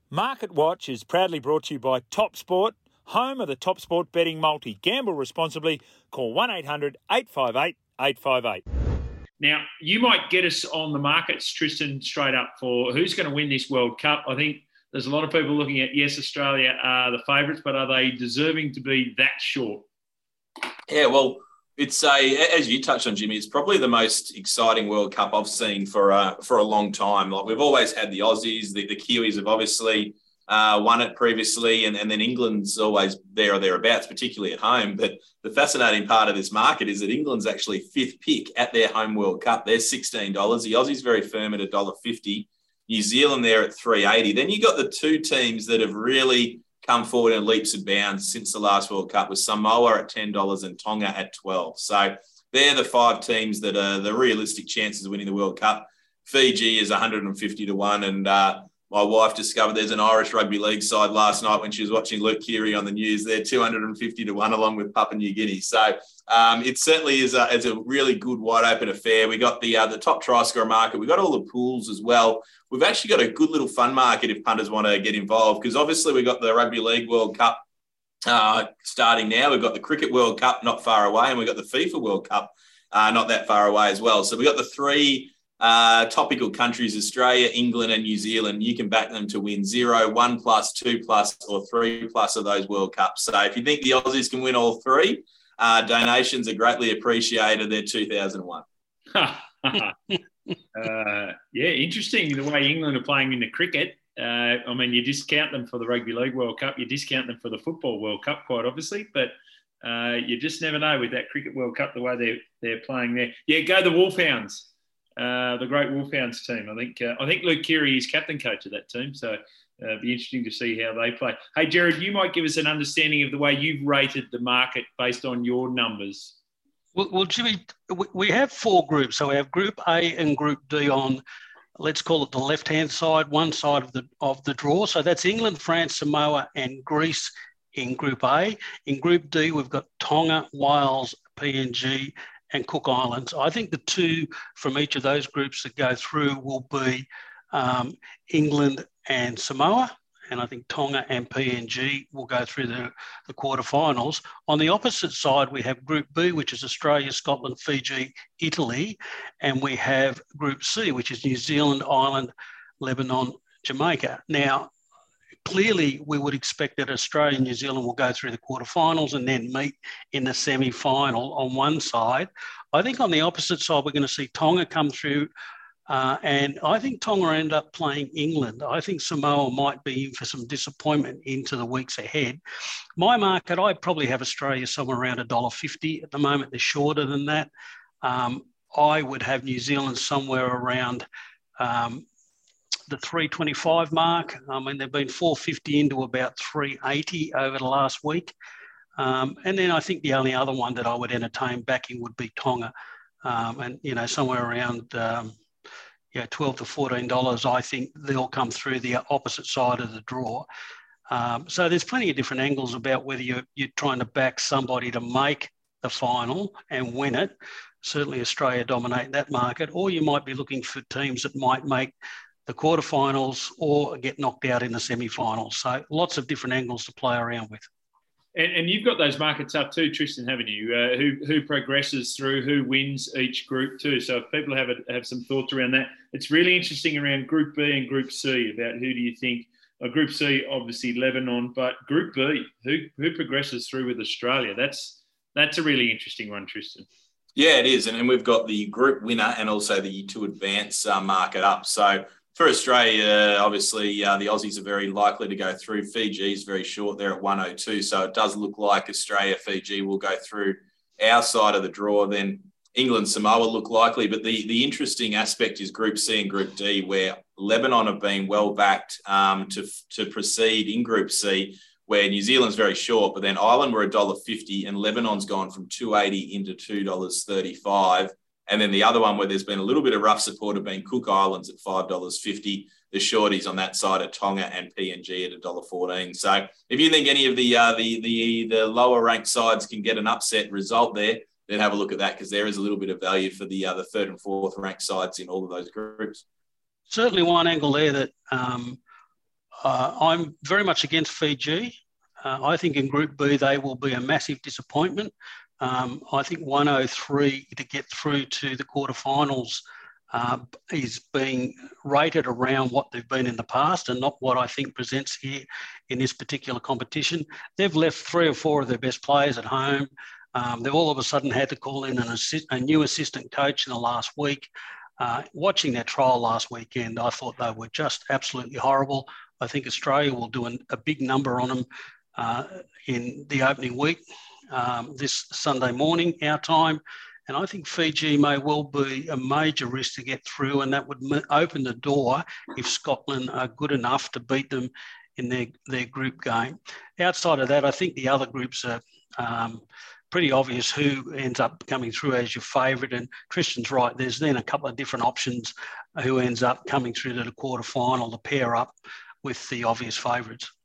Market Watch is proudly brought to you by Top Sport, home of the Top Sport betting multi. Gamble responsibly. Call 1-800-858-858. Now, you might get us on the markets, Tristan, straight up for who's going to win this World Cup. I think there's a lot of people looking at, yes, Australia are the favourites, but are they deserving to be that short? Yeah, well, it's as you touched on, Jimmy, it's probably the most exciting World Cup I've seen for a long time. Like, we've always had the Aussies, the Kiwis have obviously won it previously, and then England's always there or thereabouts, particularly at home. But the fascinating part of this market is that England's actually fifth pick at their home World Cup. They're $16. The Aussies very firm at $1.50. New Zealand there at $3.80. Then you got the two teams that have really come forward in leaps and bounds since the last World Cup, with Samoa at $10 and Tonga at $12. So they're the five teams that are the realistic chances of winning the World Cup. Fiji is 150 to 1, and my wife discovered there's an Irish rugby league side last night when she was watching Luke Keary on the news. They're 250 to 1 along with Papua New Guinea. So it certainly is a really good wide open affair. We got the top try scorer market. We got all the pools as well. We've actually got a good little fun market if punters want to get involved, because obviously we've got the Rugby League World Cup starting now. We've got the Cricket World Cup not far away, and we've got the FIFA World Cup not that far away as well. So we've got the three topical countries, Australia, England and New Zealand. You can back them to win 0, 1+, 2+, or 3+ of those World Cups. So if you think the Aussies can win all three, donations are greatly appreciated. They're 2001. Yeah, interesting the way England are playing in the cricket. I mean, you discount them for the Rugby League World Cup, you discount them for the Football World Cup, quite obviously, but you just never know with that Cricket World Cup the way they're playing there. Yeah, go the Wolfhounds. The great Wolfhounds team. I think Luke Keary is captain coach of that team, so it'll be interesting to see how they play. Hey, Jared, you might give us an understanding of the way you've rated the market based on your numbers. Well, Jimmy, we have four groups. So we have Group A and Group D on, let's call it the left-hand side, one side of the draw. So that's England, France, Samoa and Greece in Group A. In Group D, we've got Tonga, Wales, PNG and Cook Islands. I think the two from each of those groups that go through will be England and Samoa, and I think Tonga and PNG will go through the quarterfinals. On the opposite side, we have Group B, which is Australia, Scotland, Fiji, Italy, and we have Group C, which is New Zealand, Ireland, Lebanon, Jamaica. Now, clearly, we would expect that Australia and New Zealand will go through the quarterfinals and then meet in the semi-final on one side. I think on the opposite side, we're going to see Tonga come through, and I think Tonga end up playing England. I think Samoa might be in for some disappointment into the weeks ahead. My market, I probably have Australia somewhere around $1.50. At the moment, they're shorter than that. I would have New Zealand somewhere around the 325 mark. I mean, they've been 450 into about 380 over the last week. And then I think the only other one that I would entertain backing would be Tonga. And, somewhere around $12 to $14, I think they'll come through the opposite side of the draw. So there's plenty of different angles about whether you're trying to back somebody to make the final and win it. Certainly Australia dominate that market, or you might be looking for teams that might make the quarterfinals or get knocked out in the semi-finals. So lots of different angles to play around with. And you've got those markets up too, Tristan, haven't you? Who progresses through, who wins each group too. So if people have some thoughts around that, it's really interesting around Group B and Group C about who do you think. Group C, obviously Lebanon, but Group B, who progresses through with Australia? That's a really interesting one, Tristan. Yeah, it is. And we've got the group winner and also the to advance market up. So for Australia, obviously, the Aussies are very likely to go through. Fiji is very short. They're at 102. So it does look like Australia, Fiji will go through our side of the draw. Then England, Samoa look likely. But the interesting aspect is Group C and Group D, where Lebanon have been well backed to proceed in Group C, where New Zealand's very short. But then Ireland were $1.50 and Lebanon's gone from $2.80 into $2.35. And then the other one where there's been a little bit of rough support have been Cook Islands at $5.50. The shorties on that side are Tonga and PNG at $1.14. So if you think any of the lower ranked sides can get an upset result there, then have a look at that, because there is a little bit of value for the third and fourth ranked sides in all of those groups. Certainly one angle there that I'm very much against Fiji. I think in Group B they will be a massive disappointment. I think 103 to get through to the quarterfinals is being rated around what they've been in the past and not what I think presents here in this particular competition. They've left 3 or 4 of their best players at home. They've all of a sudden had to call in a new assistant coach in the last week. Watching their trial last weekend, I thought they were just absolutely horrible. I think Australia will do a big number on them in the opening week this Sunday morning, our time. And I think Fiji may well be a major risk to get through, and that would open the door if Scotland are good enough to beat them in their group game. Outside of that, I think the other groups are pretty obvious who ends up coming through as your favourite. And Tristan's right, there's then a couple of different options who ends up coming through to the quarterfinal to pair up with the obvious favourites.